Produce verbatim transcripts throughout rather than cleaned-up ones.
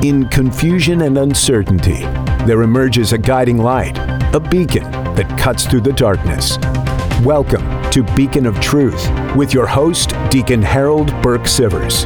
In confusion and uncertainty, there emerges a guiding light, a beacon that cuts through the darkness. Welcome to Beacon of Truth with your host, Deacon Harold Burke Sivers.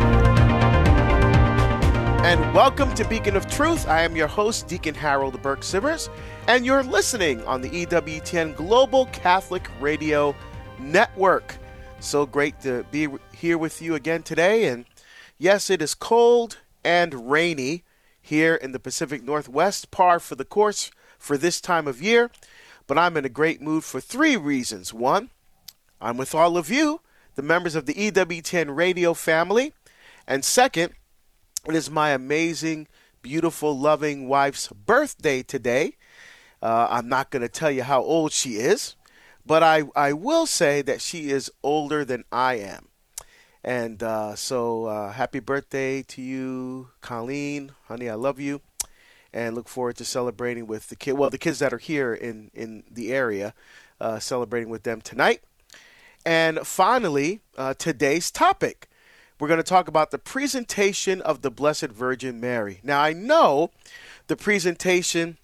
And welcome to Beacon of Truth. I am your host, Deacon Harold Burke Sivers, and you're listening on the E W T N Global Catholic Radio Network. So great to be here with you again today. And yes, it is cold and rainy here in the Pacific Northwest, par for the course for this time of year. But I'm in a great mood for three reasons. One, I'm with all of you, the members of the E W T N radio family. And second, it is my amazing, beautiful, loving wife's birthday today. Uh, I'm not going to tell you how old she is, but I, I will say that she is older than I am. And uh, so uh, happy birthday to you, Colleen. Honey, I love you. And look forward to celebrating with the kid. Well, the kids that are here in, in the area, uh, celebrating with them tonight. And finally, uh, today's topic. We're going to talk about the presentation of the Blessed Virgin Mary. Now, I know the presentation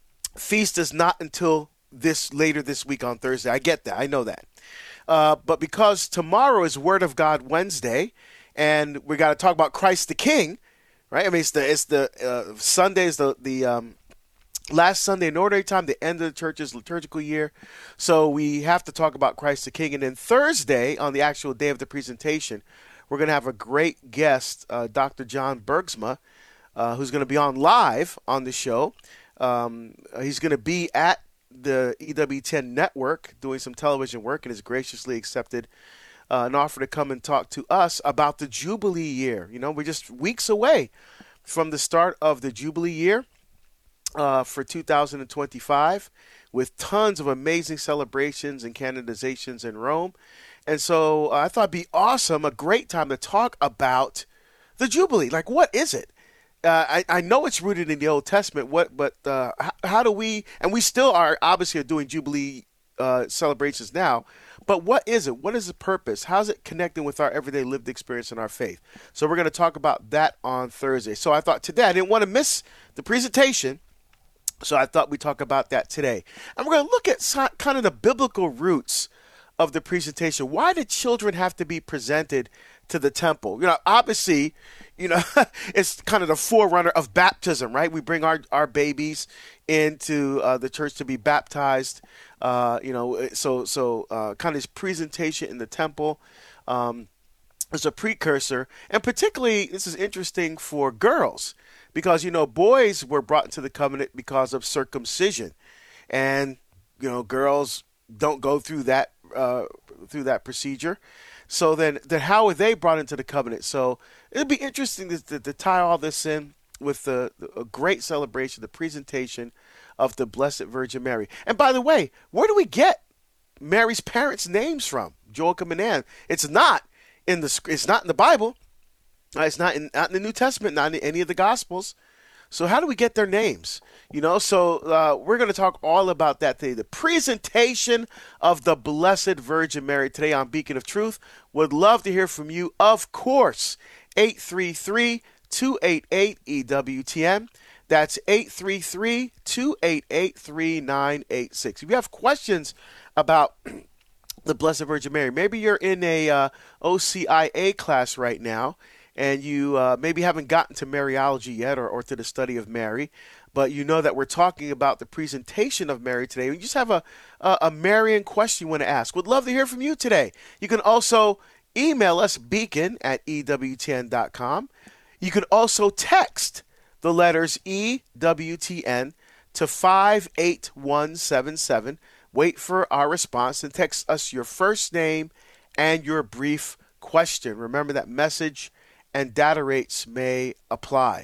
feast is not until this later this week on Thursday. I get that. I know that. Uh, but because tomorrow is Word of God Wednesday, and we got to talk about Christ the King, right? I mean, it's the it's the uh, Sunday is the the um, last Sunday in ordinary time, the end of the church's liturgical year. So we have to talk about Christ the King. And then Thursday, on the actual day of the presentation, we're going to have a great guest, uh, Doctor John Bergsma, uh, who's going to be on live on the show. Um, he's going to be at the E W T N network doing some television work and has graciously accepted uh, an offer to come and talk to us about the Jubilee year. You know, we're just weeks away from the start of the Jubilee year uh, for two thousand twenty-five with tons of amazing celebrations and canonizations in Rome. And so uh, I thought it'd be awesome, a great time to talk about the Jubilee. Like, what is it? Uh, I, I know it's rooted in the Old Testament. What, but uh, how, how do we? And we still are obviously are doing Jubilee uh, celebrations now. But what is it? What is the purpose? How's it connecting with our everyday lived experience and our faith? So we're going to talk about that on Thursday. So I thought today I didn't want to miss the presentation, so I thought we'd talk about that today. And we're going to look at kind of the biblical roots of the presentation. Why did children have to be presented to the temple? You know, obviously, you know, it's kind of the forerunner of baptism, right? We bring our, our babies into uh, the church to be baptized. Uh, you know, so so uh, kind of this presentation in the temple um, is a precursor. And particularly, this is interesting for girls because, you know, boys were brought into the covenant because of circumcision. And, you know, girls don't go through that uh, through that procedure. So then, then how are they brought into the covenant? So it'll be interesting to, to, to tie all this in with the, the, a great celebration, the presentation of the Blessed Virgin Mary. And by the way, where do we get Mary's parents' names from? Joachim and Anne. It's not in the it's not in the Bible. Uh, it's not in not in the New Testament, not in any of the Gospels. So how do we get their names? You know, so uh, we're going to talk all about that today. The presentation of the Blessed Virgin Mary today on Beacon of Truth. Would love to hear from you, of course. eight three three, two eight eight, E W T N. That's eight three three, two eight eight, three nine eight six. If you have questions about the Blessed Virgin Mary, maybe you're in a uh, O C I A class right now, and you uh, maybe haven't gotten to Mariology yet or, or to the study of Mary, but you know that we're talking about the presentation of Mary today. You just have a, a, a Marian question you want to ask. Would love to hear from you today. You can also email us, beacon at E W T N dot com. You can also text the letters E W T N to five eight one seven seven. Wait for our response and text us your first name and your brief question. Remember that message and data rates may apply.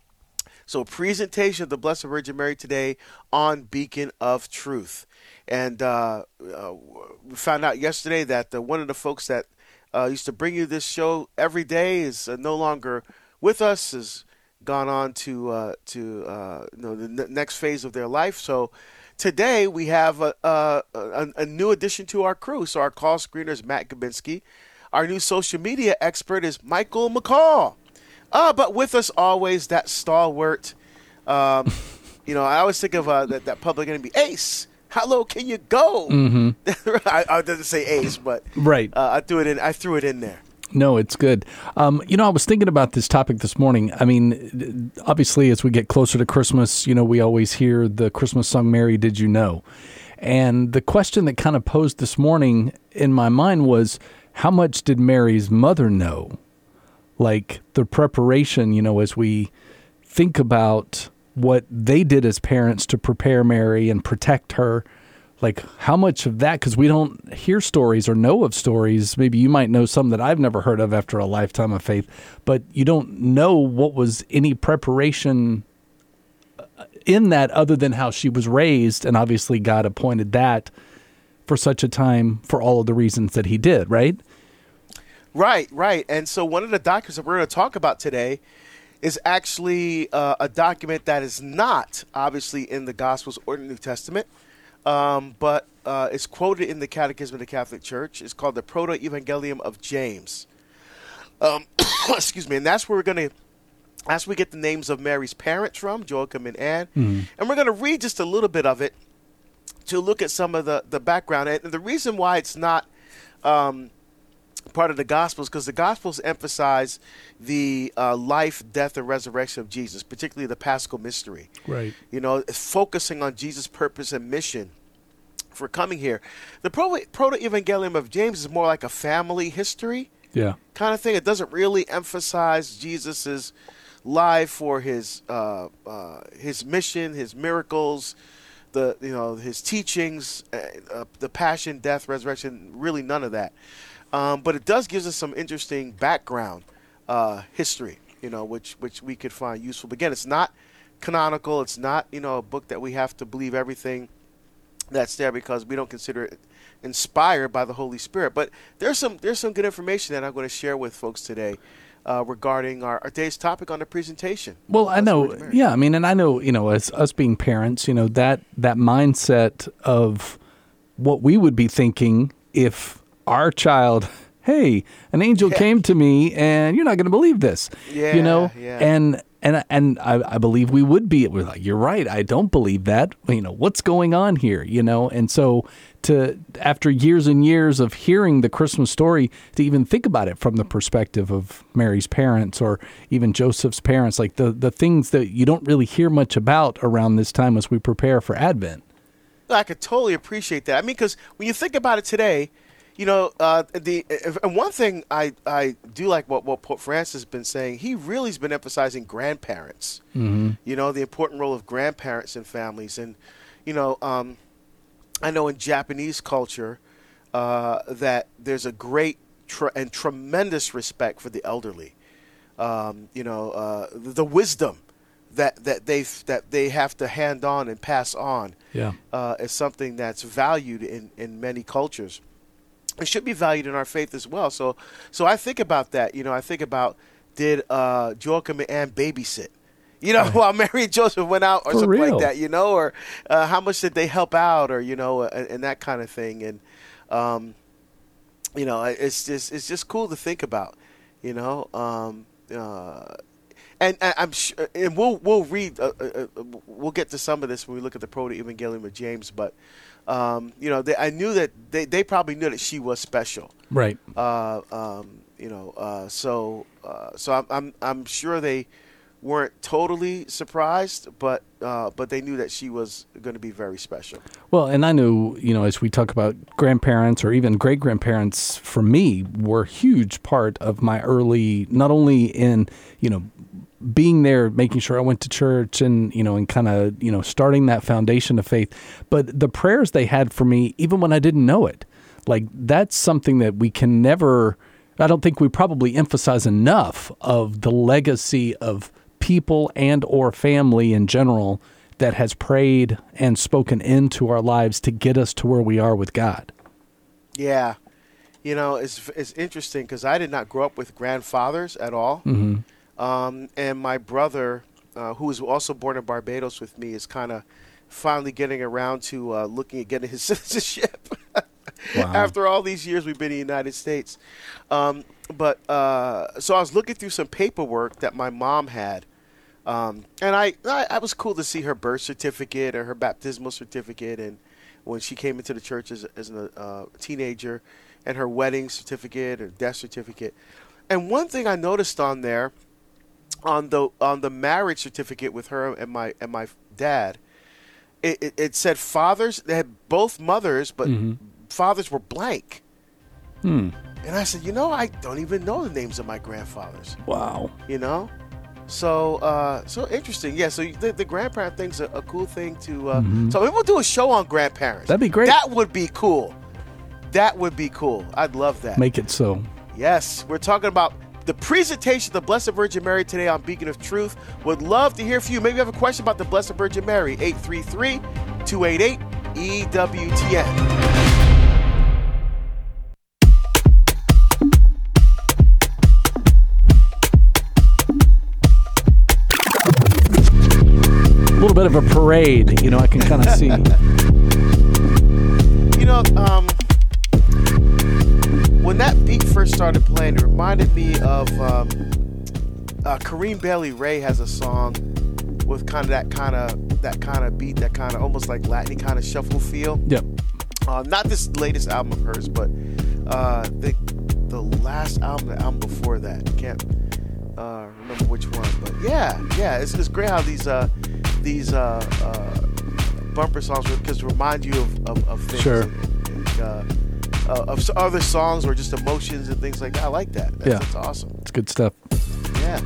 So presentation of the Blessed Virgin Mary today on Beacon of Truth. And uh, uh, we found out yesterday that uh, one of the folks that uh, used to bring you this show every day is uh, no longer with us, has gone on to uh, to uh, you know, the n- next phase of their life. So today we have a, a, a, a new addition to our crew. So our call screener is Matt Gabinski. Our new social media expert is Michael McCall. Uh, but with us always, that stalwart. Um, you know, I always think of uh, that, that Public Enemy, Ace. How low can you go? Mm-hmm. I, I didn't say Ace, but right. uh, I threw it in. I threw it in there. No, it's good. Um, you know, I was thinking about this topic this morning. I mean, obviously, as we get closer to Christmas, you know, we always hear the Christmas song, Mary, Did You Know? And the question that kind of posed this morning in my mind was, how much did Mary's mother know? Like the preparation, you know, as we think about what they did as parents to prepare Mary and protect her, like how much of that, because we don't hear stories or know of stories. Maybe you might know some that I've never heard of after a lifetime of faith, but you don't know what was any preparation in that other than how she was raised. And obviously God appointed that for such a time for all of the reasons that he did, right? Right, right. And so one of the documents that we're going to talk about today is actually uh, a document that is not obviously in the Gospels or the New Testament, um, but uh, it's quoted in the Catechism of the Catholic Church. It's called the Proto-Evangelium of James. Um, excuse me. And that's where we're going to, that's where we get the names of Mary's parents from, Joachim and Anne. Mm-hmm. And we're going to read just a little bit of it to look at some of the, the background. And the reason why it's not um, part of the Gospels, because the Gospels emphasize the uh, life, death, and resurrection of Jesus, particularly the Paschal mystery. Right. You know, focusing on Jesus' purpose and mission for coming here. The Proto-Evangelium of James is more like a family history yeah. kind of thing. It doesn't really emphasize Jesus's life or his uh, uh, his mission, his miracles, the you know his teachings, uh, uh, the passion, death, resurrection. Really, none of that. Um, but it does gives us some interesting background uh, history, you know, which which we could find useful. But again, it's not canonical. It's not, you know, a book that we have to believe everything that's there because we don't consider it inspired by the Holy Spirit. But there's some there's some good information that I'm going to share with folks today uh, regarding our, our day's topic on the presentation. Well, I know, yeah, I mean, and I know, you know, as us being parents, you know, that that mindset of what we would be thinking if our child, hey, an angel yeah. came to me and you're not going to believe this, yeah, you know, yeah. and and and I, I believe we would be. We're like, you're right. I don't believe that. You know, what's going on here? You know, and so to after years and years of hearing the Christmas story, to even think about it from the perspective of Mary's parents or even Joseph's parents, like the the things that you don't really hear much about around this time as we prepare for Advent. I could totally appreciate that. I mean, because when you think about it today, you know, uh, the and one thing I, I do like what, what Pope Francis has been saying, he really has been emphasizing grandparents, mm-hmm. you know, the important role of grandparents in families. And, you know, um, I know in Japanese culture uh, that there's a great tr- and tremendous respect for the elderly, um, you know, uh, the, the wisdom that, that, they that they have to hand on and pass on yeah. uh, is something that's valued in, in many cultures. It should be valued in our faith as well. So, so I think about that. You know, I think about did uh, Joachim and Anne babysit? You know, right. while Mary and Joseph went out or For something real. like that. You know, or uh, how much did they help out, or you know, and, and that kind of thing. And um, you know, it's just it's just cool to think about. You know, um, uh, and, and I'm sure, and we'll we'll read, uh, uh, we'll get to some of this when we look at the Proto-Evangelium of James, but. Um, you know, they, I knew that they, they probably knew that she was special, right? Uh, um, you know, uh, so uh, so I'm, I'm I'm sure they weren't totally surprised, but uh, but they knew that she was going to be very special. Well, and I knew, you know, as we talk about grandparents or even great grandparents, for me, were a huge part of my early, not only in, you know, being there, making sure I went to church and, you know, and kind of, you know, starting that foundation of faith, but the prayers they had for me, even when I didn't know it, like that's something that we can never, I don't think we probably emphasize enough of the legacy of people and or family in general that has prayed and spoken into our lives to get us to where we are with God. Yeah. You know, it's, it's interesting because I did not grow up with grandfathers at all. Mm-hmm. Um, and my brother, uh, who was also born in Barbados with me, is kind of finally getting around to uh, looking at getting his citizenship. Wow. After all these years we've been in the United States. Um, but uh, so I was looking through some paperwork that my mom had. Um, and I, I, I was cool to see her birth certificate or her baptismal certificate, and when she came into the church as, as a uh, teenager, and her wedding certificate or death certificate. And one thing I noticed on there, on the on the marriage certificate with her and my and my dad, it, it, it said fathers. They had both mothers, but mm-hmm. fathers were blank. Hmm. And I said, you know, I don't even know the names of my grandfathers. Wow. You know. So, uh, so interesting. Yeah. So the, the grandparent thing's a, a cool thing to. Uh, mm-hmm. So maybe we'll do a show on grandparents. That'd be great. That would be cool. That would be cool. I'd love that. Make it so. Yes, we're talking about the presentation of the Blessed Virgin Mary today on Beacon of Truth. Would love to hear from you. Maybe you have a question about the Blessed Virgin Mary. eight three three, two eight eight, E W T N. A little bit of a parade, you know, I can kind of see. You know, um, when that beat first started playing, it reminded me of um, uh, Kareem Bailey Ray has a song with kind of that kind of that kind of beat, that kind of almost like Latin kind of shuffle feel. Yep. Uh, not this latest album of hers, but uh, the the last album, the album before that. Can't uh, remember which one, but yeah, yeah, it's, it's great how these. Uh, these uh, uh, bumper songs because remind you of, of, of things. Sure. And, and, uh, uh, of other songs or just emotions and things like that. I like that. That's, yeah. that's awesome. It's good stuff. Yeah.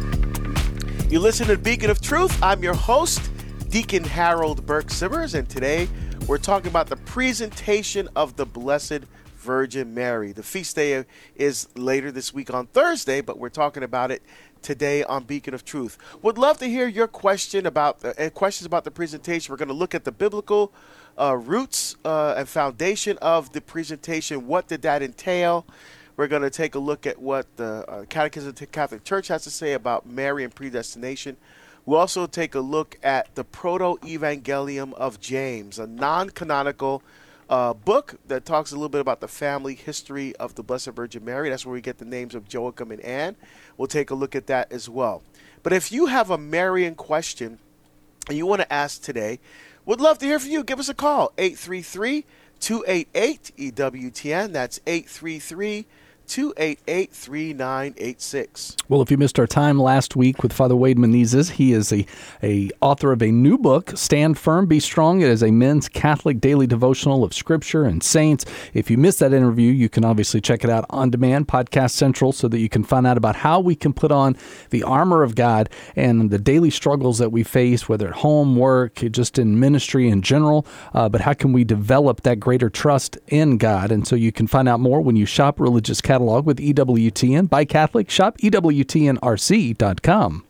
You listen to Beacon of Truth. I'm your host, Deacon Harold Burke Sivers, and today we're talking about the presentation of the Blessed Virgin Mary. The feast day is later this week on Thursday, but we're talking about it today on Beacon of Truth. Would love to hear your question about the, uh, questions about the presentation. We're going to look at the biblical uh, roots uh, and foundation of the presentation. What did that entail? We're going to take a look at what the uh, Catechism of the Catholic Church has to say about Mary and predestination. We'll also take a look at the Proto-Evangelium of James, a non-canonical Uh, book that talks a little bit about the family history of the Blessed Virgin Mary. That's where we get the names of Joachim and Anne. We'll take a look at that as well. But if you have a Marian question and you want to ask today, would love to hear from you. Give us a call, eight three three, two eight eight, E W T N. That's eight three three, two eight eight, three nine eight six. Well, if you missed our time last week with Father Wade Menezes, he is a, a author of a new book, Stand Firm, Be Strong. It is a men's Catholic daily devotional of Scripture and saints. If you missed that interview, you can obviously check it out on demand, Podcast Central, so that you can find out about how we can put on the armor of God and the daily struggles that we face, whether at home, work, just in ministry in general, uh, but how can we develop that greater trust in God? And so you can find out more when you shop Religious Catalog with E W T N by Catholic. Shop E W T N R C dot com.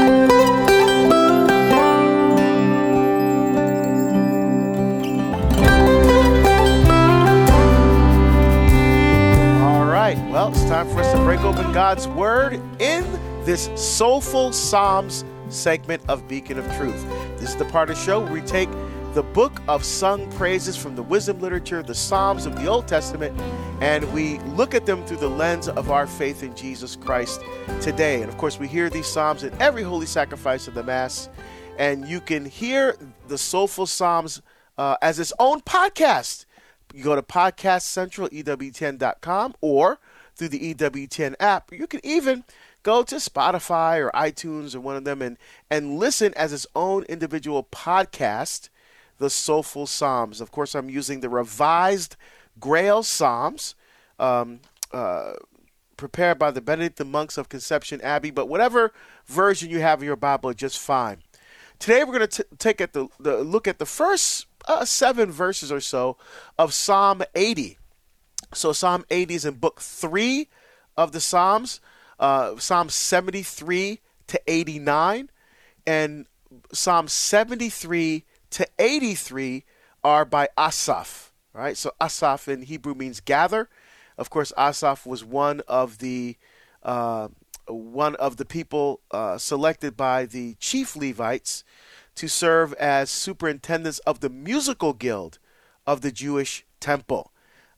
All right. Well, it's time for us to break open God's Word in this Soulful Psalms segment of Beacon of Truth. This is the part of the show where we take the book of sung praises from the wisdom literature, the Psalms of the Old Testament, and we look at them through the lens of our faith in Jesus Christ today. And of course, we hear these Psalms in every holy sacrifice of the Mass, and you can hear the Soulful Psalms uh, as its own podcast. You go to Podcast Central, E W T N dot com, or through the E W T N app. You can even go to Spotify or iTunes or one of them and, and listen as its own individual podcast, the Soulful Psalms. Of course, I'm using the Revised Grail Psalms, um, uh, prepared by the Benedictine monks of Conception Abbey, but whatever version you have in your Bible, just fine. Today, we're going to take at the, the look at the first uh, seven verses or so of Psalm eighty. So Psalm eighty is in book three of the Psalms, uh, Psalm seventy-three to eighty-nine, and Psalm seventy-three to eighty-three are by Asaph. Right? So Asaph in Hebrew means gather. Of course, Asaph was one of the uh, one of the people uh, selected by the chief Levites to serve as superintendents of the musical guild of the Jewish temple.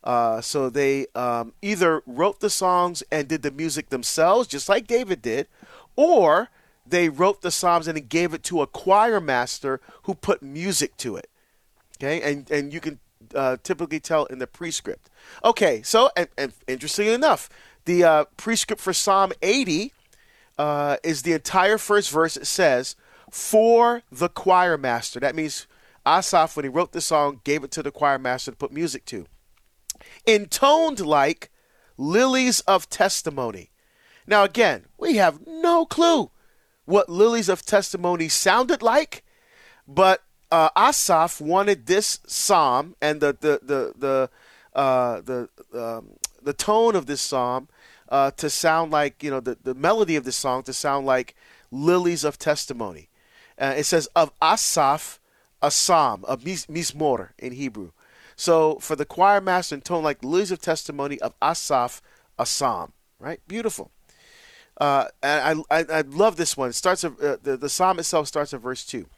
Uh, so they um, either wrote the songs and did the music themselves, just like David did, or they wrote the psalms and then gave it to a choir master who put music to it. Okay, and and you can uh, typically tell in the prescript. Okay, so and, and interestingly enough, the uh, prescript for Psalm eighty uh, is the entire first verse. It says, "For the choir master." That means Asaph, when he wrote the song, gave it to the choir master to put music to. Intoned like lilies of testimony. Now again, we have no clue what lilies of testimony sounded like, but uh, Asaph wanted this psalm and the the the the uh, the um, the tone of this psalm uh, to sound like, you know, the, the melody of this song to sound like lilies of testimony. Uh, it says of Asaph a psalm, of mis- mizmor in Hebrew. So for the choir master, in tone like lilies of testimony, of Asaph a psalm. Right, beautiful. Uh, and I, I I love this one. It starts uh, the the psalm itself starts at verse two.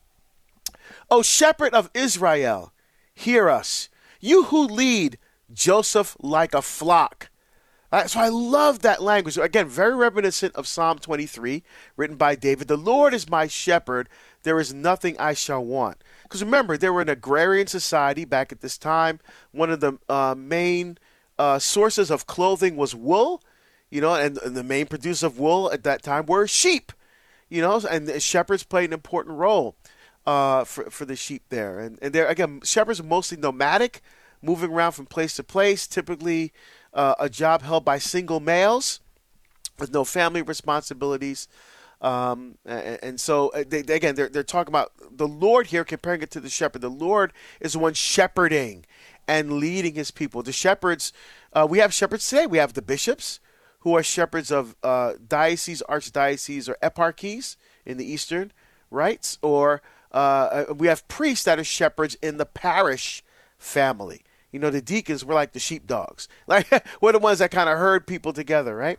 O shepherd of Israel, hear us, you who lead Joseph like a flock. Right, so I love that language. Again, very reminiscent of Psalm twenty-three, written by David. The Lord is my shepherd; there is nothing I shall want. Because remember, they were an agrarian society back at this time. One of the uh, main uh, sources of clothing was wool. You know, and, and the main producer of wool at that time were sheep, you know, and the shepherds played an important role uh, for, for the sheep there. And, and they're, again, shepherds are mostly nomadic, moving around from place to place, typically uh, a job held by single males with no family responsibilities. Um, and, and so, they, they, again, they're, they're talking about the Lord here, comparing it to the shepherd. The Lord is the one shepherding and leading his people. The shepherds, uh, we have shepherds today. We have the bishops, who are shepherds of uh, dioceses, archdioceses, or eparchies in the eastern rites. Or uh, we have priests that are shepherds in the parish family. You know, the deacons were like the sheepdogs. Like, we're the ones that kind of herd people together, right?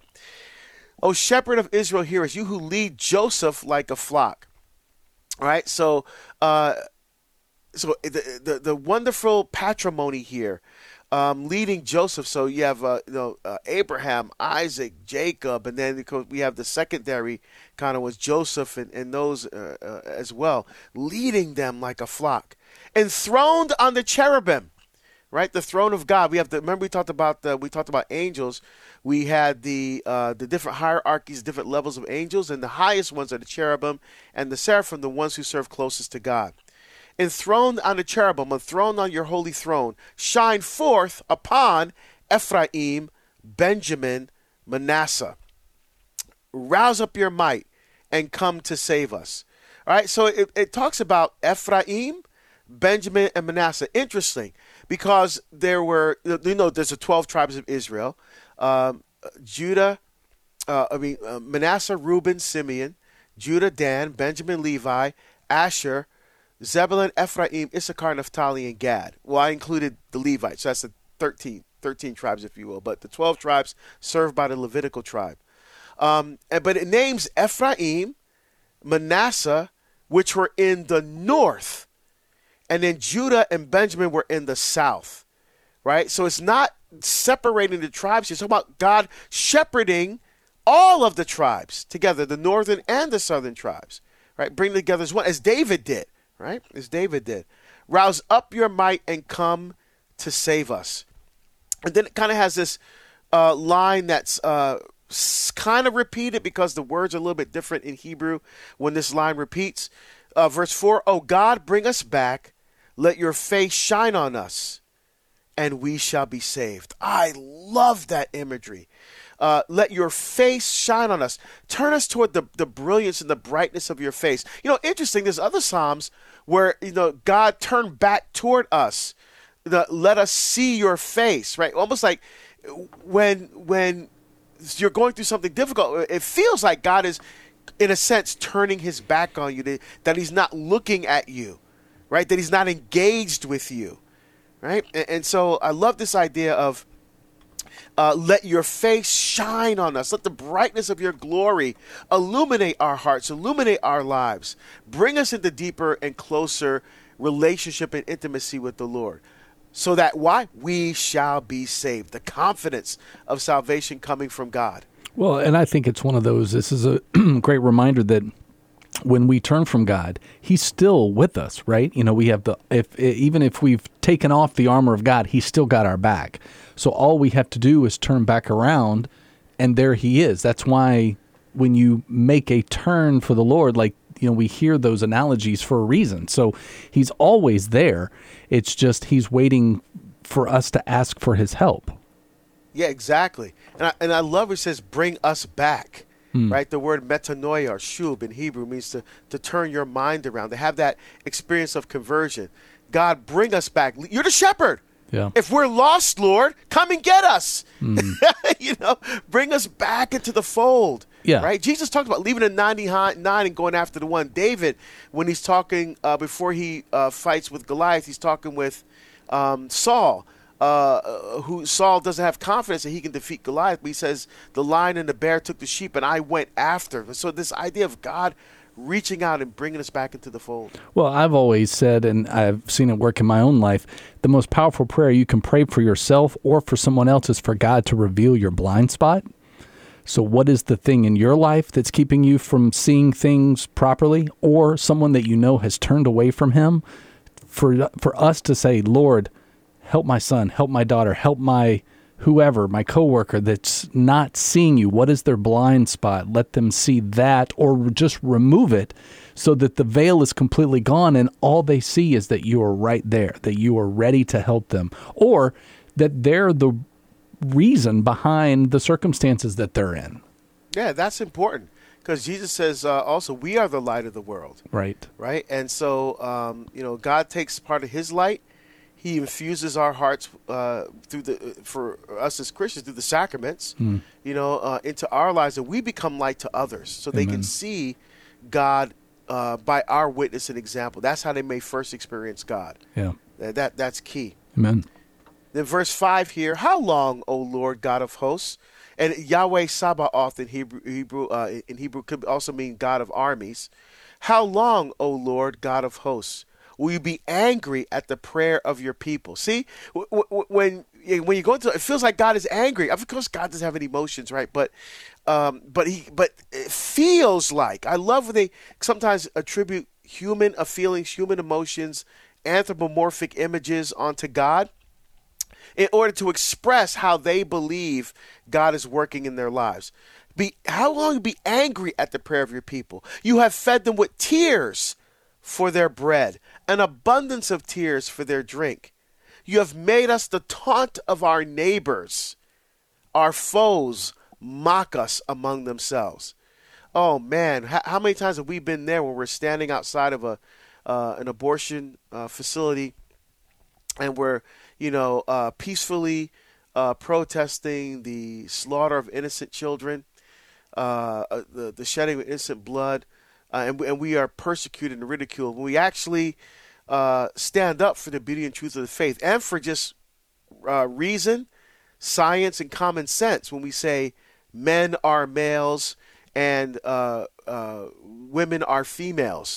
O shepherd of Israel, hear us, you who lead Joseph like a flock. All right, so uh, so the, the, the wonderful patrimony here, Um, leading Joseph. So you have uh, you know uh, Abraham, Isaac, Jacob, and then we have the secondary kind of was Joseph and, and those uh, uh, as well, leading them like a flock, enthroned on the cherubim, right? The throne of God. We have the remember we talked about the we talked about angels. We had the uh, the different hierarchies, different levels of angels, and the highest ones are the cherubim and the seraphim, the ones who serve closest to God. Enthroned on the cherubim, enthroned on your holy throne, shine forth upon Ephraim, Benjamin, Manasseh. Rouse up your might and come to save us. All right, so it, it talks about Ephraim, Benjamin, and Manasseh. Interesting, because there were, you know, there's the twelve tribes of Israel. Um, Judah, uh, I mean, uh, Manasseh, Reuben, Simeon, Judah, Dan, Benjamin, Levi, Asher, Zebulun, Ephraim, Issachar, Naphtali, and Gad. Well, I included the Levites, so that's the thirteen, thirteen tribes, if you will, but the twelve tribes served by the Levitical tribe. Um, and, but it names Ephraim, Manasseh, which were in the north, and then Judah and Benjamin were in the south, right? So it's not separating the tribes. It's about God shepherding all of the tribes together, the northern and the southern tribes, right? Bring together as one, as David did. Right? As David did. Rouse up your might and come to save us. And then it kind of has this uh, line that's uh, kind of repeated because the words are a little bit different in Hebrew when this line repeats. Uh, verse four, O God, bring us back. Let your face shine on us, and we shall be saved. I love that imagery. Uh, let your face shine on us. Turn us toward the, the brilliance and the brightness of your face. You know, interesting, there's other Psalms where, you know, God turned back toward us. The, let us see your face, right? Almost like when when you're going through something difficult, it feels like God is, in a sense, turning his back on you, that he's not looking at you, right? That he's not engaged with you, right? And, and so I love this idea of Uh, let your face shine on us. Let the brightness of your glory illuminate our hearts, illuminate our lives. Bring us into deeper and closer relationship and intimacy with the Lord. So that why? We shall be saved. The confidence of salvation coming from God. Well, and I think it's one of those, this is a great reminder that when we turn from God, he's still with us, right? You know, we have the, if even if we've taken off the armor of God, he's still got our back. So all we have to do is turn back around, and there he is. That's why when you make a turn for the Lord, like, you know, we hear those analogies for a reason. So he's always there. It's just he's waiting for us to ask for his help. Yeah, exactly. And I, and I love it says, bring us back. Hmm. Right? The word metanoia or shub in Hebrew means to, to turn your mind around, to have that experience of conversion. God, bring us back. You're the shepherd. Yeah. If we're lost, Lord, come and get us. Mm. You know, bring us back into the fold. Yeah. Right? Jesus talked about leaving the ninety-nine and going after the one. David, when he's talking, uh, before he uh, fights with Goliath, he's talking with um, Saul. Uh, who Saul doesn't have confidence that he can defeat Goliath, but he says, the lion and the bear took the sheep and I went after. So this idea of God reaching out and bringing us back into the fold. Well, I've always said, and I've seen it work in my own life, the most powerful prayer you can pray for yourself or for someone else is for God to reveal your blind spot. So what is the thing in your life that's keeping you from seeing things properly, or someone that you know has turned away from him? For for us to say, Lord, help my son, help my daughter, help my whoever, my coworker that's not seeing you. What is their blind spot? Let them see that, or just remove it so that the veil is completely gone and all they see is that you are right there, that you are ready to help them, or that they're the reason behind the circumstances that they're in. Yeah, that's important, because Jesus says uh, also, we are the light of the world. Right. Right. And so, um, you know, God takes part of his light. He infuses our hearts uh, through the for us as Christians through the sacraments, mm. you know, uh, into our lives, and we become light to others, so Amen. They can see God uh, by our witness and example. That's how they may first experience God. Yeah, that, that that's key. Amen. Then verse five here: how long, O Lord God of hosts? And Yahweh Sabaoth in Hebrew, Hebrew uh, in Hebrew could also mean God of armies. How long, O Lord God of hosts? Will you be angry at the prayer of your people? See, w- w- when when you go into it, it feels like God is angry. Of course, God doesn't have any emotions, right? But um, but he but it feels like, I love when they sometimes attribute human uh, feelings, human emotions, anthropomorphic images onto God in order to express how they believe God is working in their lives. Be how long you be angry at the prayer of your people? You have fed them with tears for their bread, an abundance of tears for their drink. You have made us the taunt of our neighbors. Our foes mock us among themselves. Oh man, how, how many times have we been there when we're standing outside of a uh, an abortion uh, facility, and we're, you know, uh, peacefully uh, protesting the slaughter of innocent children, uh, the the shedding of innocent blood. Uh, and, and we are persecuted and ridiculed. When we actually uh, stand up for the beauty and truth of the faith, and for just uh, reason, science, and common sense, when we say men are males and uh, uh, women are females,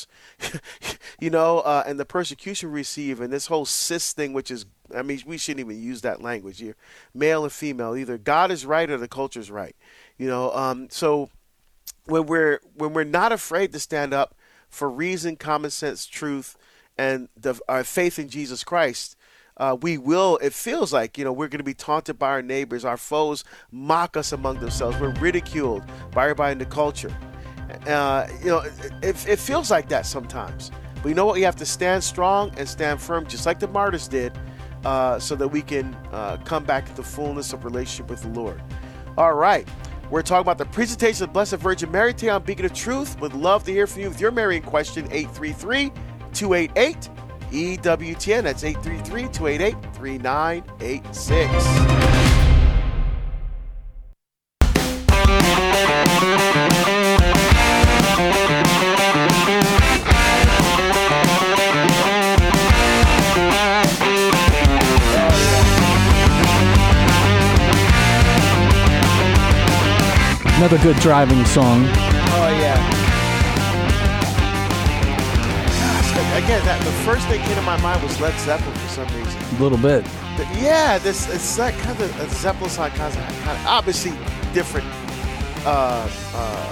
you know, uh, and the persecution we receive, and this whole cis thing, which is, I mean, we shouldn't even use that language here. Male and female, either God is right or the culture's right, you know. Um, so. When we're when we're not afraid to stand up for reason, common sense, truth, and the, our faith in Jesus Christ, uh, we will. It feels like, you know, we're going to be taunted by our neighbors. Our foes mock us among themselves. We're ridiculed by everybody in the culture. Uh, you know, it, it feels like that sometimes. But you know what? We have to stand strong and stand firm, just like the martyrs did, uh, so that we can uh, come back to the fullness of relationship with the Lord. All right. We're talking about the presentation of the Blessed Virgin Mary today on Beacon of Truth. Would love to hear from you with your Marian question, eight three three, two eight eight, E W T N. That's eight three three, two eight eight, three nine eight six. Another good driving song. Oh, yeah. Gosh, again, that the first thing came to my mind was Led Zeppelin for some reason. A little bit. But yeah, this it's that kind of a Zeppelin song, kind of, kind of obviously different uh, uh,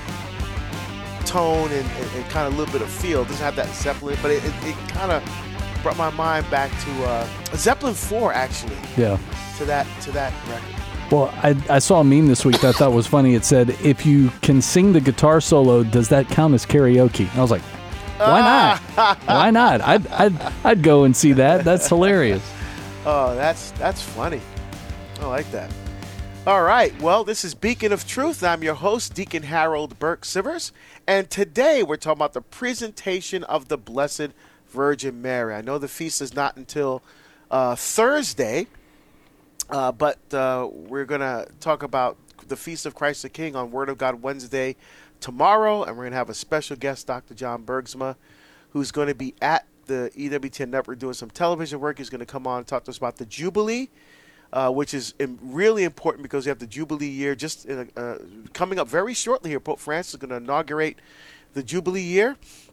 tone and, and, and kind of a little bit of feel. It doesn't have that Zeppelin, but it, it, it kind of brought my mind back to uh, Zeppelin four, actually. Yeah. To that to that record. Well, I, I saw a meme this week that I thought was funny. It said, if you can sing the guitar solo, does that count as karaoke? I was like, why not? Why not? I'd, I'd, I'd go and see that. That's hilarious. Oh, that's that's funny. I like that. All right. Well, this is Beacon of Truth. I'm your host, Deacon Harold Burke Sivers. And today we're talking about the presentation of the Blessed Virgin Mary. I know the feast is not until uh, Thursday, uh, but uh, we're going to talk about the Feast of Christ the King on Word of God Wednesday tomorrow. And we're going to have a special guest, Doctor John Bergsma, who's going to be at the E W T N Network doing some television work. He's going to come on and talk to us about the Jubilee, uh, which is really important because we have the Jubilee year just in a, uh, coming up very shortly here. Pope Francis is going to inaugurate the Jubilee year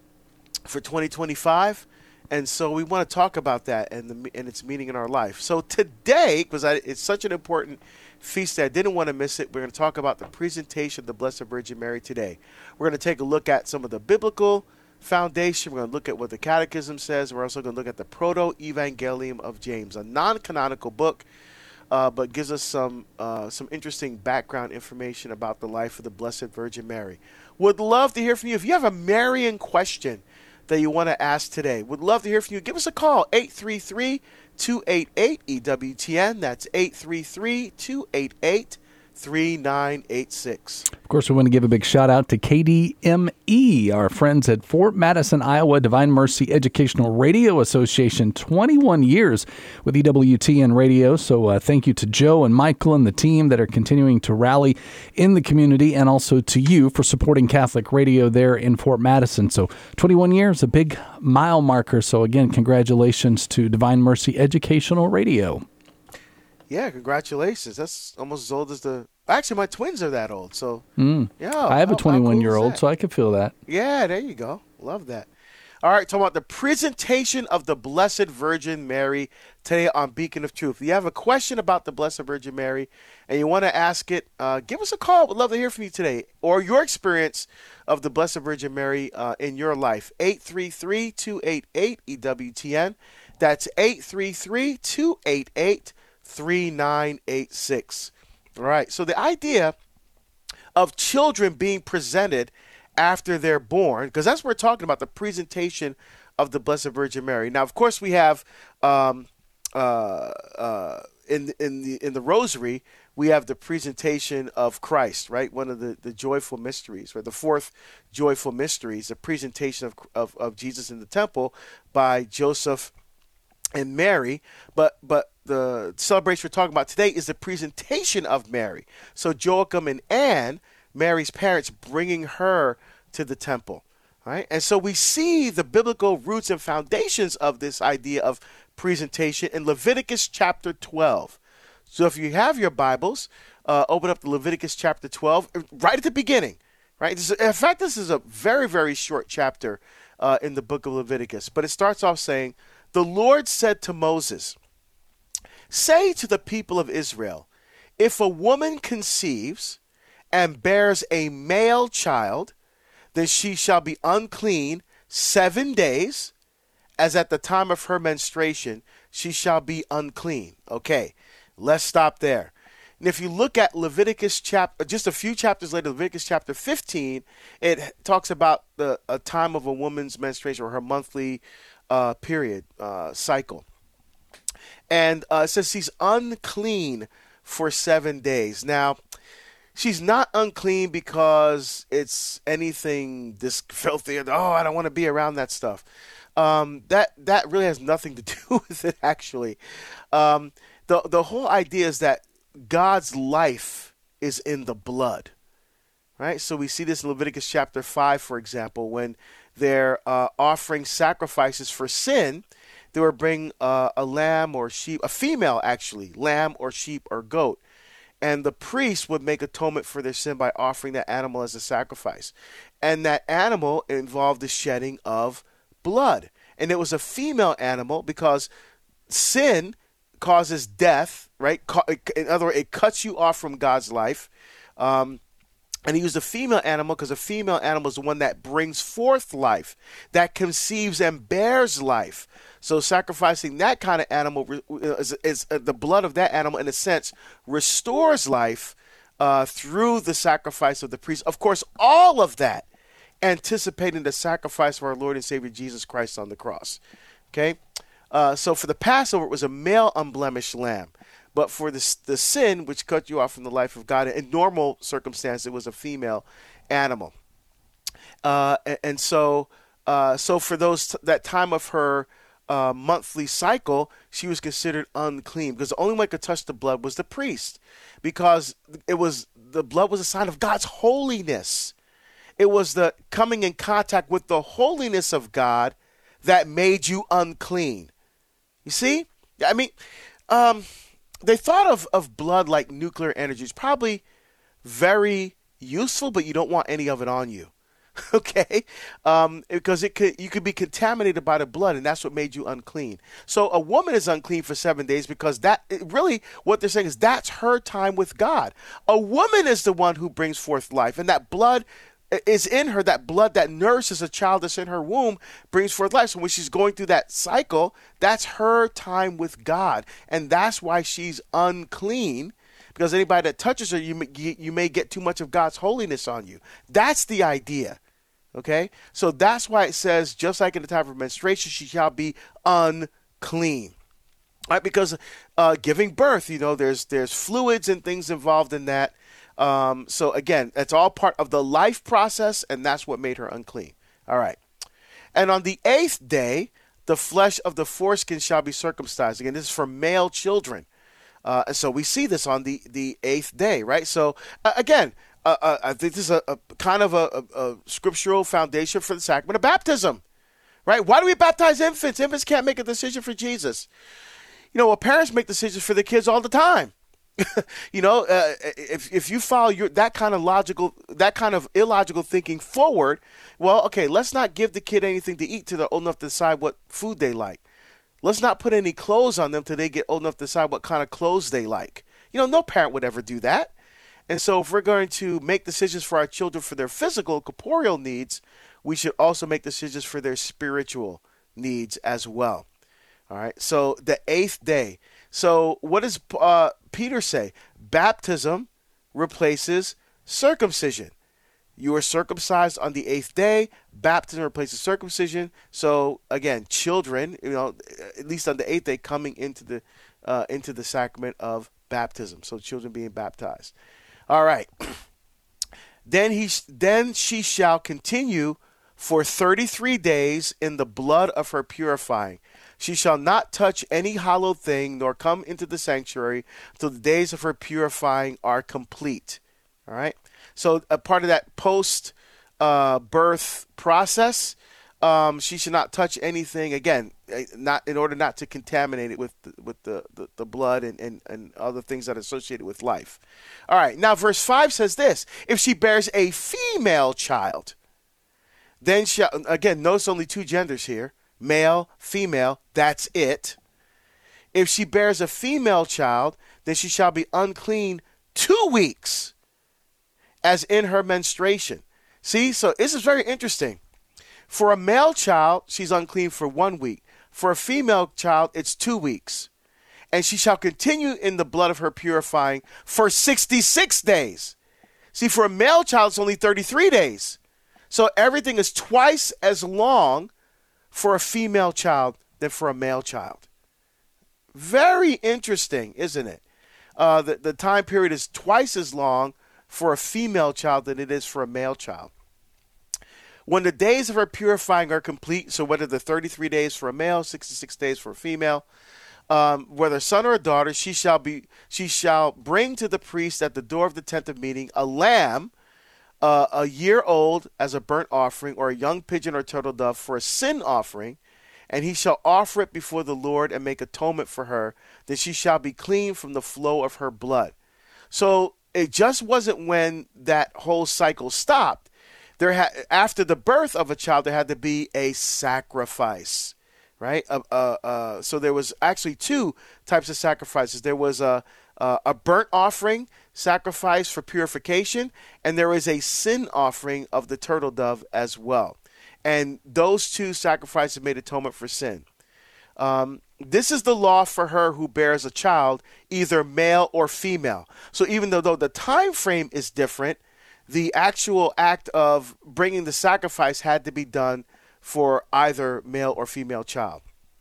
for twenty twenty-five. And so we want to talk about that and, the, and its meaning in our life. So today, because it's such an important feast that I didn't want to miss it, we're going to talk about the presentation of the Blessed Virgin Mary today. We're going to take a look at some of the biblical foundation. We're going to look at what the Catechism says. We're also going to look at the Proto-Evangelium of James, a non-canonical book, uh, but gives us some uh, some interesting background information about the life of the Blessed Virgin Mary. Would love to hear from you. If you have a Marian question that you want to ask today, would love to hear from you. Give us a call, eight three three, two eight eight, E W T N. That's eight three three, two eight eight, three nine eight six. Of course, we want to give a big shout out to K D M E, our friends at Fort Madison, Iowa, Divine Mercy Educational Radio Association, twenty-one years with E W T N Radio. So uh, thank you to Joe and Michael and the team that are continuing to rally in the community, and also to you for supporting Catholic radio there in Fort Madison. So twenty-one years, a big mile marker. So again, congratulations to Divine Mercy Educational Radio. Yeah, congratulations. That's almost as old as the... Actually, my twins are that old, so... Mm. Yeah, I have how, a twenty-one-year-old, cool so I could feel that. Yeah, there you go. Love that. All right, talking about the presentation of the Blessed Virgin Mary today on Beacon of Truth. If you have a question about the Blessed Virgin Mary and you want to ask it, uh, give us a call. We'd love to hear from you today, or your experience of the Blessed Virgin Mary uh, in your life. eight three three, two eight eight, E W T N. That's eight three three, two eight eight, three nine eight six. All right, so the idea of children being presented after they're born, because that's what we're talking about, the presentation of the Blessed Virgin Mary. Now, of course, we have um, uh, uh, in in the in the Rosary, we have the presentation of Christ, right? One of the, the joyful mysteries, or the fourth joyful mysteries, the presentation of, of of Jesus in the temple by Joseph and Mary. But but the celebration we're talking about today is the presentation of Mary. So Joachim and Anne, Mary's parents, bringing her to the temple, right? And so we see the biblical roots and foundations of this idea of presentation in Leviticus chapter twelve. So if you have your Bibles, uh, open up to Leviticus chapter twelve, right at the beginning, right? This is, in fact, this is a very, very short chapter uh, in the book of Leviticus, but it starts off saying, "The Lord said to Moses, say to the people of Israel, if a woman conceives and bears a male child, then she shall be unclean seven days, as at the time of her menstruation, she shall be unclean." Okay, let's stop there. And if you look at Leviticus chapter, just a few chapters later, Leviticus chapter fifteen, it talks about the a time of a woman's menstruation, or her monthly uh, period uh, cycle. And uh, it says she's unclean for seven days. Now, she's not unclean because it's anything this filthy. Oh, I don't want to be around that stuff. Um, that that really has nothing to do with it, actually. Um, the the whole idea is that God's life is in the blood, right? So we see this in Leviticus chapter five, for example, when they're uh, offering sacrifices for sin. They would bring uh, a lamb or sheep, a female actually, lamb or sheep or goat. And the priest would make atonement for their sin by offering that animal as a sacrifice. And that animal involved the shedding of blood. and it was a female animal because sin causes death, right? In other words, it cuts you off from God's life. Um, and he used a female animal because a female animal is the one that brings forth life, that conceives and bears life. So sacrificing that kind of animal is, is uh, the blood of that animal, in a sense, restores life uh, through the sacrifice of the priest. Of course, all of that anticipating the sacrifice of our Lord and Savior Jesus Christ on the cross. Okay? Uh, so for the Passover, it was a male unblemished lamb. But for the, the sin, which cut you off from the life of God, in normal circumstance, it was a female animal. Uh, and, and so uh, so for those that time of her uh, monthly cycle, she was considered unclean, because the only one who could touch the blood was the priest, because it was the blood was a sign of God's holiness. It was the coming in contact with the holiness of God that made you unclean. You see? I mean, um, they thought of, of blood like nuclear energy. It's probably very useful, but you don't want any of it on you. Okay? Um, because it could you could be contaminated by the blood, and that's what made you unclean. So a woman is unclean for seven days because that really what they're saying is that's her time with God. A woman is the one who brings forth life, and that blood is in her. That blood that nourishes a child that's in her womb brings forth life. So when she's going through that cycle, that's her time with God. And that's why she's unclean, because anybody that touches her, you may, you may get too much of God's holiness on you. That's the idea. Okay? So that's why it says, just like in the time of menstruation, she shall be unclean. Right? Because uh, giving birth, you know, there's there's fluids and things involved in that. Um, so again, that's all part of the life process, and that's what made her unclean. All right. And on the eighth day, the flesh of the foreskin shall be circumcised. Again, this is for male children. Uh, and so we see this on the, the eighth day, right? So uh, again, uh, uh, I think this is a, a kind of a, a, a scriptural foundation for the sacrament of baptism, right? Why do we baptize infants? Infants can't make a decision for Jesus. You know, well, parents make decisions for their kids all the time. you know, uh, if if you follow your that kind of logical, that kind of illogical thinking forward, well, okay, let's not give the kid anything to eat till they're old enough to decide what food they like. Let's not put any clothes on them till they get old enough to decide what kind of clothes they like. You know, no parent would ever do that. And so if we're going to make decisions for our children for their physical, corporeal needs, we should also make decisions for their spiritual needs as well. All right. So the eighth day. So what does uh, Peter say? Baptism replaces circumcision. You are circumcised on the eighth day. Baptism replaces circumcision. So again, children, you know, at least on the eighth day, coming into the uh, into the sacrament of baptism. So children being baptized. All right. Then he then she shall continue for thirty-three days in the blood of her purifying. She shall not touch any hallowed thing, nor come into the sanctuary until the days of her purifying are complete. All right. So a part of that post uh, birth process, um, she should not touch anything. Again, not in order not to contaminate it with the, with the, the, the blood and, and, and other things that are associated with life. All right. Now, verse five says this: if she bears a female child, then shall, again, notice only two genders here. Male, female, that's it. If she bears a female child, then she shall be unclean two weeks, as in her menstruation. See, so this is very interesting. For a male child, she's unclean for one week. For a female child, it's two weeks. And she shall continue in the blood of her purifying for sixty-six days. See, for a male child, it's only thirty-three days. So everything is twice as long for a female child than for a male child. Very interesting, isn't it? Uh, the, the time period is twice as long for a female child than it is for a male child. When the days of her purifying are complete, so whether the thirty-three days for a male, sixty-six days for a female, um, whether son or a daughter, she shall be she shall bring to the priest at the door of the tent of meeting a lamb, Uh, a year old as a burnt offering, or a young pigeon or turtle dove for a sin offering, and he shall offer it before the Lord and make atonement for her. Then she shall be clean from the flow of her blood. So it just wasn't when that whole cycle stopped. There had, after the birth of a child, there had to be a sacrifice. right? Uh, uh, uh, so there was actually two types of sacrifices. There was a, a, a burnt offering sacrifice for purification, and there is a sin offering of the turtle dove as well. And those two sacrifices made atonement for sin. Um, this is the law for her who bears a child, either male or female. So even though, though the time frame is different, the actual act of bringing the sacrifice had to be done for either male or female child.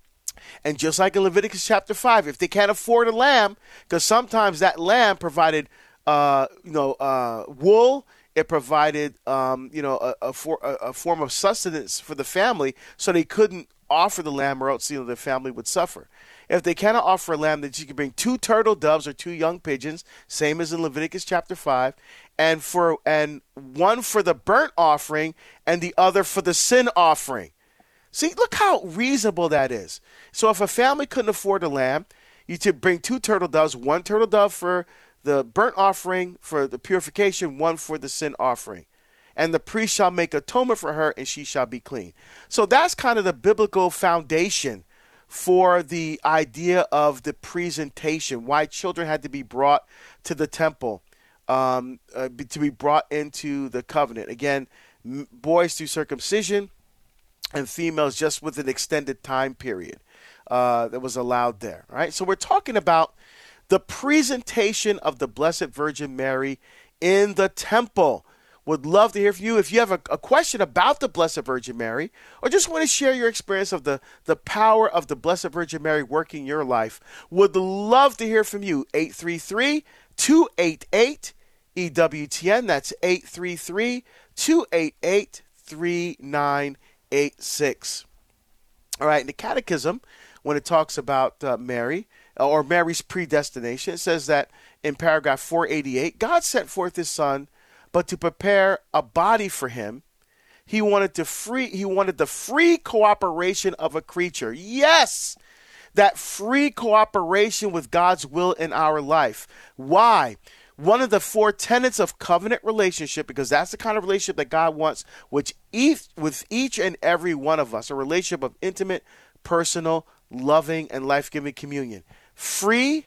And just like in Leviticus chapter five, if they can't afford a lamb, because sometimes that lamb provided, uh, you know, uh, wool, it provided, um, you know, a, a, for, a, a form of sustenance for the family, so they couldn't offer the lamb, or else, you know, the family would suffer. If they cannot offer a lamb, then you can bring two turtle doves or two young pigeons, same as in Leviticus chapter five, and for and one for the burnt offering and the other for the sin offering. See, look how reasonable that is. So if a family couldn't afford a lamb, you could bring two turtle doves, one turtle dove for the burnt offering, for the purification, one for the sin offering. And the priest shall make atonement for her, and she shall be clean. So that's kind of the biblical foundation for the idea of the presentation, why children had to be brought to the temple, um, uh, to be brought into the covenant. Again, m- boys through circumcision, and females just with an extended time period uh, that was allowed there. Right. So we're talking about the presentation of the Blessed Virgin Mary in the temple. Would love to hear from you. If you have a, a question about the Blessed Virgin Mary, or just want to share your experience of the, the power of the Blessed Virgin Mary working your life, would love to hear from you. eight three three, two eight eight, E W T N. That's eight three three, two eight eight, three nine eight six. All right, in the Catechism, when it talks about uh, Mary, or Mary's predestination, it says that in paragraph four eighty-eight, God sent forth his Son, but to prepare a body for him, he wanted to free. He wanted the free cooperation of a creature. Yes, that free cooperation with God's will in our life. Why? One of the four tenets of covenant relationship, because that's the kind of relationship that God wants with each, with each and every one of us, a relationship of intimate, personal, loving, and life-giving communion. Free,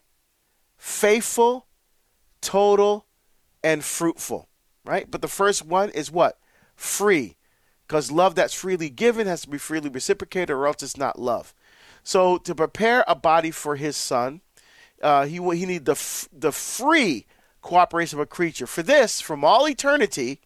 faithful, total, and fruitful. Right? But the first one is what? Free. Because love that's freely given has to be freely reciprocated, or else it's not love. So to prepare a body for his Son, uh, he he needed the, f- the free cooperation of a creature. For this, from all eternity,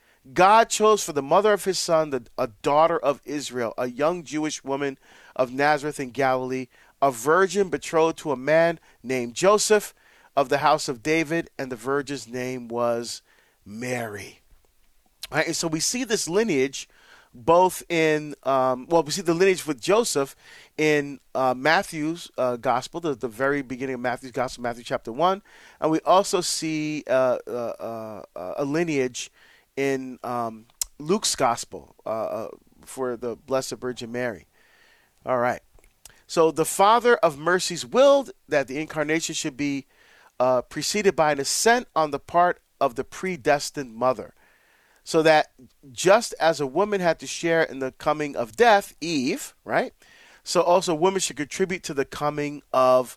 God chose for the mother of his Son the, a daughter of Israel, a young Jewish woman of Nazareth in Galilee, a virgin betrothed to a man named Joseph of the house of David, and the virgin's name was Mary. All right, and so we see this lineage both in, um, well, we see the lineage with Joseph in uh, Matthew's uh, gospel, the, the very beginning of Matthew's gospel, Matthew chapter one. And we also see uh, uh, uh, a lineage in um, Luke's gospel uh, uh, for the Blessed Virgin Mary. All right. So the Father of mercies willed that the incarnation should be uh, preceded by an assent on the part of the predestined mother, so that just as a woman had to share in the coming of death, Eve, right? So also women should contribute to the coming of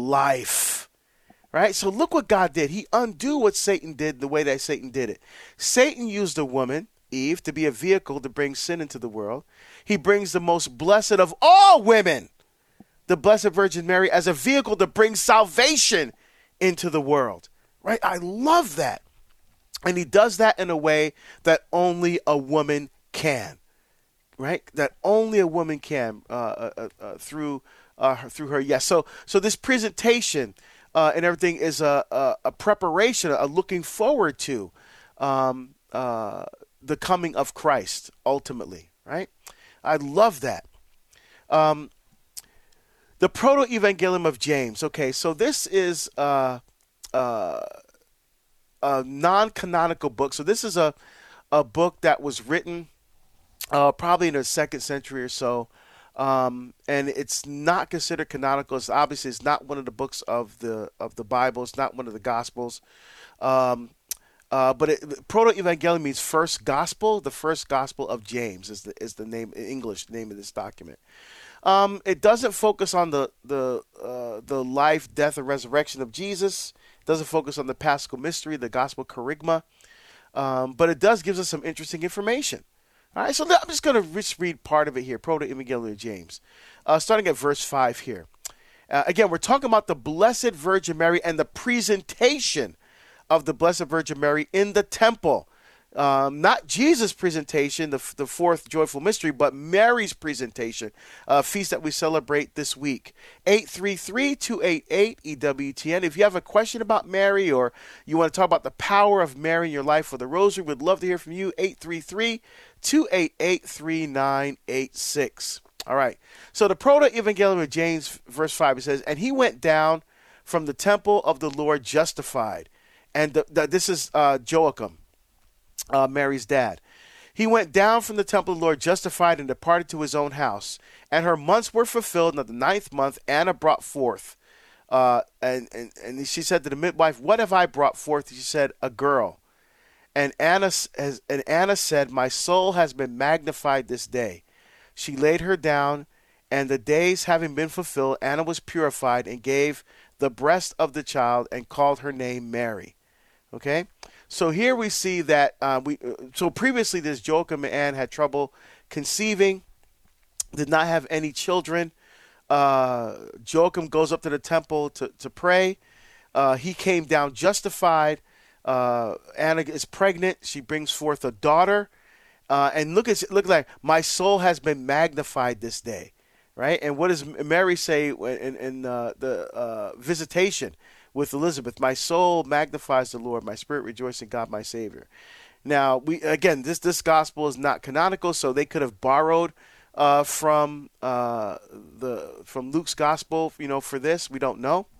life, right? So look what God did. He undid what Satan did the way that Satan did it. Satan used a woman, Eve, to be a vehicle to bring sin into the world. He brings the most blessed of all women, the Blessed Virgin Mary, as a vehicle to bring salvation into the world, right? I love that. And he does that in a way that only a woman can, right? That only a woman can uh, uh, uh, through uh, her, through her. Yes. So so this presentation uh, and everything is a, a, a preparation, a looking forward to um, uh, the coming of Christ ultimately, right? I love that. Um, the Proto-Evangelium of James. Okay, so this is uh, uh, a non-canonical book. So this is a, a book that was written uh, probably in the second century or so, um, and it's not considered canonical. It's obviously it's not one of the books of the of the Bible. It's not one of the Gospels. Um, uh, but it, Proto-Evangelium means first gospel. The first gospel of James is the is the name in English name of this document. Um, it doesn't focus on the the uh, the life, death, and resurrection of Jesus. It doesn't focus on the Paschal mystery, the gospel kerygma, um, but it does gives us some interesting information. All right, so I'm just going to just read part of it here, Proto-Evangelium of James, uh, starting at verse five here. Uh, again, we're talking about the Blessed Virgin Mary and the presentation of the Blessed Virgin Mary in the temple. Um, not Jesus' presentation, the, the fourth joyful mystery, but Mary's presentation, a feast that we celebrate this week. eight three three, two eight eight, E W T N. If you have a question about Mary or you want to talk about the power of Mary in your life or the rosary, we'd love to hear from you. eight three three, two eight eight, three nine eight six. All right. So the Proto-Evangelium of James, verse five, it says, "And he went down from the temple of the Lord justified." And the, the, this is uh, Joachim. Uh, Mary's dad. "He went down from the temple of the Lord justified and departed to his own house. And her months were fulfilled. And of the ninth month, Anna brought forth. Uh, and, and, and she said to the midwife, 'What have I brought forth?' She said, 'A girl.' And Anna, has, and Anna said, 'My soul has been magnified this day.' She laid her down, and the days having been fulfilled, Anna was purified and gave the breast of the child and called her name Mary." Okay? So here we see that uh, we. So previously, this Joachim and Anne had trouble conceiving, did not have any children. Uh, Joachim goes up to the temple to to pray. Uh, he came down justified. Uh, Anna is pregnant. She brings forth a daughter, uh, and look at look like my soul has been magnified this day, right? And what does Mary say in in uh, the uh, visitation with Elizabeth? "My soul magnifies the Lord, my spirit rejoices in God my Savior." Now, we again, this this gospel is not canonical, so they could have borrowed uh, from uh, the from Luke's gospel, you know, for this. We don't know.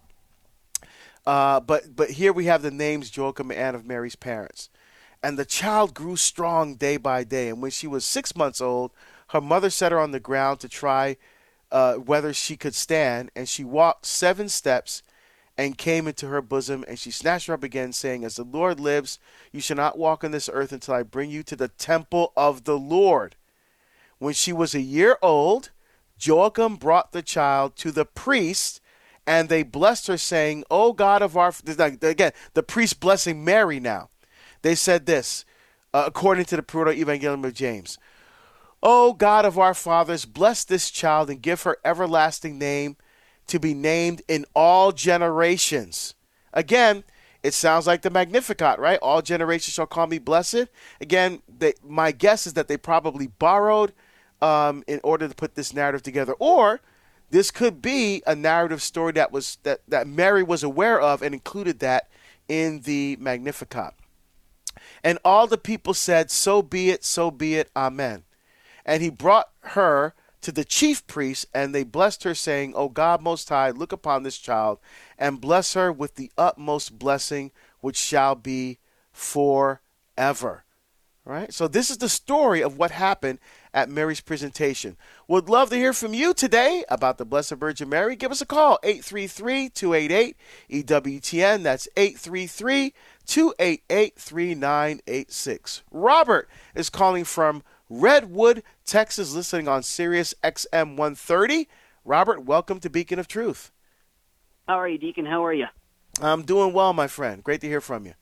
Uh, but but here we have the names Joachim and Anne of Mary's parents. "And the child grew strong day by day, and when she was six months old, her mother set her on the ground to try uh, whether she could stand, and she walked seven steps and came into her bosom, and she snatched her up again, saying, 'As the Lord lives, you shall not walk on this earth until I bring you to the temple of the Lord.' When she was a year old, Joachim brought the child to the priest, and they blessed her, saying, 'O God of our..." Again, the priest blessing Mary now. They said this, uh, according to the Proto-Evangelium of James. "O God of our fathers, bless this child and give her everlasting name, to be named in all generations." Again, it sounds like the Magnificat, right? "All generations shall call me blessed." Again, they, my guess is that they probably borrowed um, in order to put this narrative together. Or this could be a narrative story that was that, that Mary was aware of and included that in the Magnificat. "And all the people said, 'So be it, so be it, amen.' And he brought her to the chief priests, and they blessed her, saying, 'O God Most High, look upon this child, and bless her with the utmost blessing, which shall be forever.'" Right? So this is the story of what happened at Mary's presentation. Would love to hear from you today about the Blessed Virgin Mary. Give us a call, eight three three, two eight eight, E W T N. That's eight three three, two eight eight, three nine eight six. Robert is calling from Redwood, Texas, listening on Sirius X M one thirty. Robert, welcome to Beacon of Truth. How are you, Deacon? How are you? I'm doing well, my friend. Great to hear from you.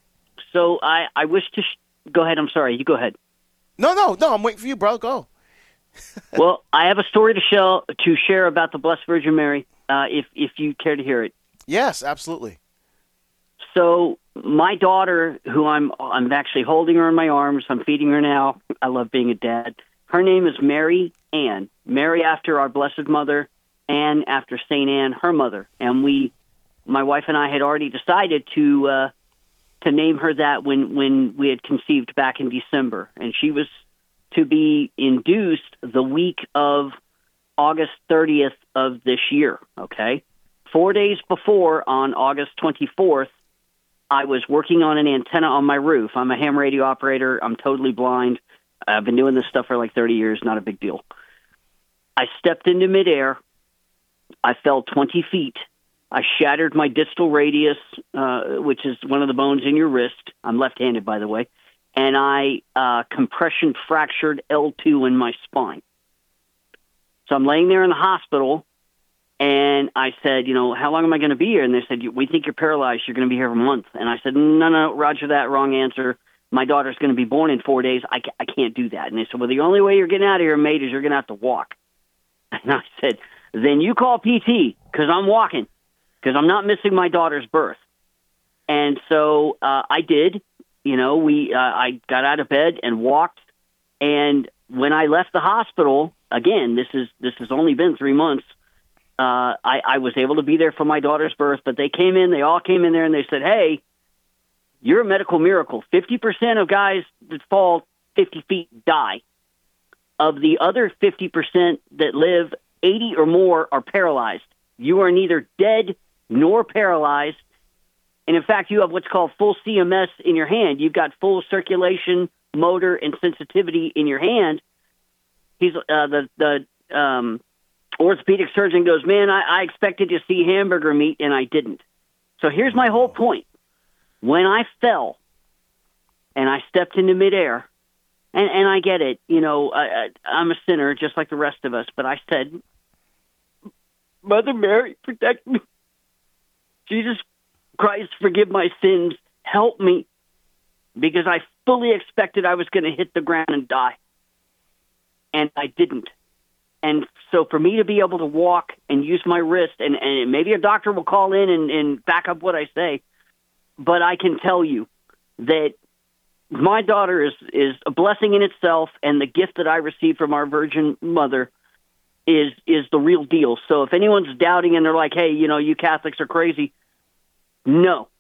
So I, I wish to... Sh- go ahead. I'm sorry. You go ahead. No, no, no. I'm waiting for you, bro. Go. Well, I have a story to, show, to share about the Blessed Virgin Mary, uh, if, if you care to hear it. Yes, absolutely. So my daughter, who I'm I'm actually holding her in my arms, I'm feeding her now. I love being a dad. Her name is Mary Ann. Mary after our Blessed Mother, Ann after Saint Anne, her mother. And we, my wife and I had already decided to uh, to name her that when, when we had conceived back in December. And she was to be induced the week of August thirtieth of this year, okay? Four days before, on August twenty-fourth, I was working on an antenna on my roof. I'm a ham radio operator. I'm totally blind. I've been doing this stuff for like thirty years, not a big deal. I stepped into midair. I fell twenty feet. I shattered my distal radius, uh, which is one of the bones in your wrist. I'm left-handed, by the way. And I uh, compression fractured L two in my spine. So I'm laying there in the hospital, and I said, you know, how long am I going to be here? And they said, we think you're paralyzed. You're going to be here for a month. And I said, no, no, roger that, wrong answer. My daughter's going to be born in four days. I, I can't do that. And they said, well, the only way you're getting out of here, mate, is you're going to have to walk. And I said, then you call P T, because I'm walking, because I'm not missing my daughter's birth. And so uh, I did. You know, we uh, I got out of bed and walked. And when I left the hospital, again, this is this has only been three months, uh, I, I was able to be there for my daughter's birth. But they came in, they all came in there, and they said, hey, you're a medical miracle. fifty percent of guys that fall fifty feet die. Of the other fifty percent that live, eighty or more are paralyzed. You are neither dead nor paralyzed. And in fact, you have what's called full C M S in your hand. You've got full circulation, motor, and sensitivity in your hand. He's uh, the the um, orthopedic surgeon goes, man, I, I expected to see hamburger meat, and I didn't. So here's my whole point. When I fell and I stepped into midair, and, and I get it, you know, I, I'm a sinner just like the rest of us, but I said, Mother Mary, protect me. Jesus Christ, forgive my sins. Help me. Because I fully expected I was going to hit the ground and die. And I didn't. And so for me to be able to walk and use my wrist, and, and maybe a doctor will call in and, and back up what I say, but I can tell you that my daughter is, is a blessing in itself, and the gift that I received from our Virgin Mother is is the real deal. So if anyone's doubting and they're like, hey, you know, you Catholics are crazy, no,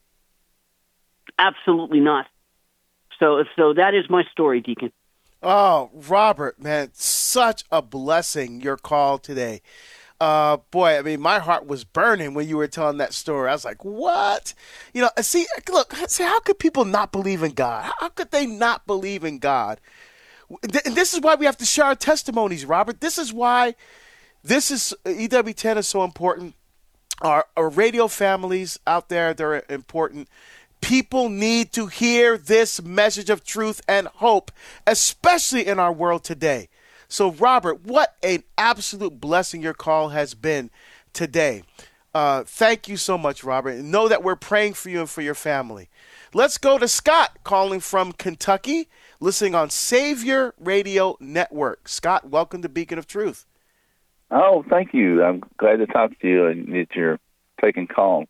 absolutely not. So so that is my story, Deacon. Oh, Robert, man, such a blessing, your call today. Uh, boy, I mean, my heart was burning when you were telling that story. I was like, what? You know, see, look, see, how could people not believe in God? How could they not believe in God? And this is why we have to share our testimonies, Robert. This is why this is E W ten is so important. Our, our radio families out there, they're important. People need to hear this message of truth and hope, especially in our world today. So, Robert, what an absolute blessing your call has been today. Uh, thank you so much, Robert. And know that we're praying for you and for your family. Let's go to Scott calling from Kentucky, listening on Savior Radio Network. Scott, welcome to Beacon of Truth. Oh, thank you. I'm glad to talk to you and that you're taking call.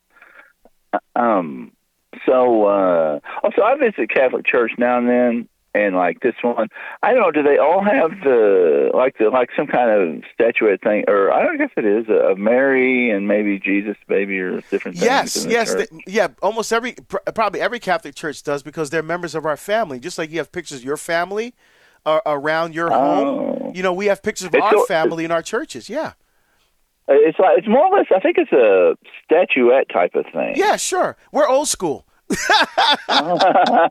Um, so, uh, also, I visit Catholic Church now and then. And like this one, I don't know. Do they all have the like the like some kind of statuette thing, or I don't guess it is a, a Mary and maybe Jesus baby or different things? Yes, in the yes, church? the, yeah. Almost every, pr- probably every Catholic church does because they're members of our family. Just like you have pictures of your family uh, around your home, oh. you know, we have pictures of It's our so, family in our churches. Yeah, it's like it's more or less. I think it's a statuette type of thing. yeah, sure. We're old school. Well,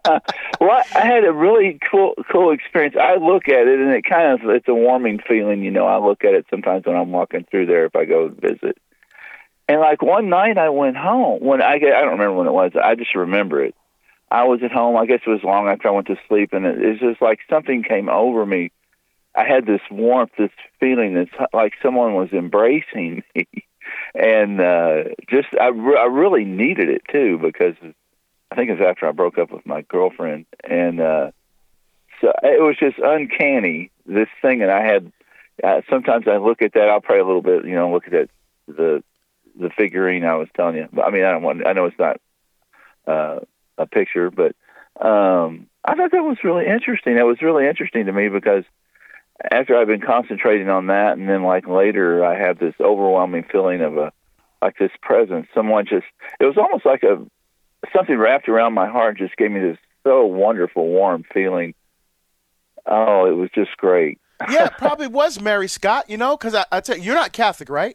I had a really cool cool experience. I look at it, and it kind of it's a warming feeling. You know, I look at it sometimes when I'm walking through there if I go visit. And like one night, I went home. When I get, I don't remember when it was. I just remember it. I was at home. I guess it was long after I went to sleep, and it, it's just like something came over me. I had this warmth, this feeling that's like someone was embracing me, and uh, just I, re- I really needed it too because. I think it was after I broke up with my girlfriend, and uh, so it was just uncanny. This thing that I had. Uh, sometimes I look at that. I'll pray a little bit, you know, look at that the the figurine I was telling you. But I mean, I don't want. I know it's not uh, a picture, but um, I thought that was really interesting. That was really interesting to me because after I've been concentrating on that, and then like later, I have this overwhelming feeling of a like this presence. Someone just. It was almost like a. Something wrapped around my heart just gave me this so wonderful, warm feeling. Oh, it was just great. Yeah, it probably was Mary, Scott, you know, because I, I tell you, you're not Catholic, right?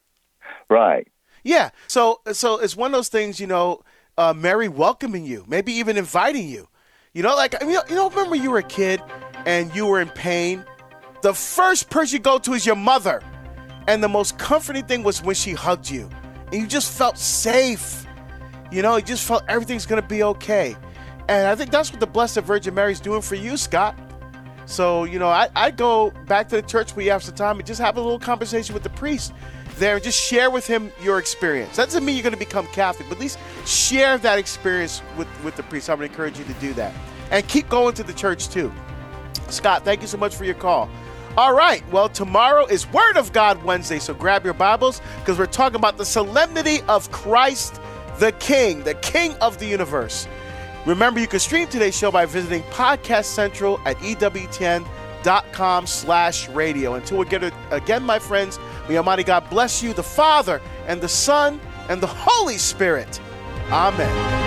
Right. Yeah. So so it's one of those things, you know, uh, Mary welcoming you, maybe even inviting you. You know, like, you know, you know, remember you were a kid and you were in pain? The first person you go to is your mother. And the most comforting thing was when she hugged you. And you just felt safe. You know, you just felt everything's going to be okay. And I think that's what the Blessed Virgin Mary is doing for you, Scott. So, you know, I, I go back to the church when you have some time and just have a little conversation with the priest there and just share with him your experience. That doesn't mean you're going to become Catholic, but at least share that experience with, with the priest. I would encourage you to do that. And keep going to the church too. Scott, thank you so much for your call. All right, well, tomorrow is Word of God Wednesday, so grab your Bibles because we're talking about the solemnity of Christ the King, the King of the universe. Remember, you can stream today's show by visiting Podcast Central at E W T N dot com slash radio. Until we get it again, my friends, may Almighty God bless you, the Father and the Son and the Holy Spirit. Amen.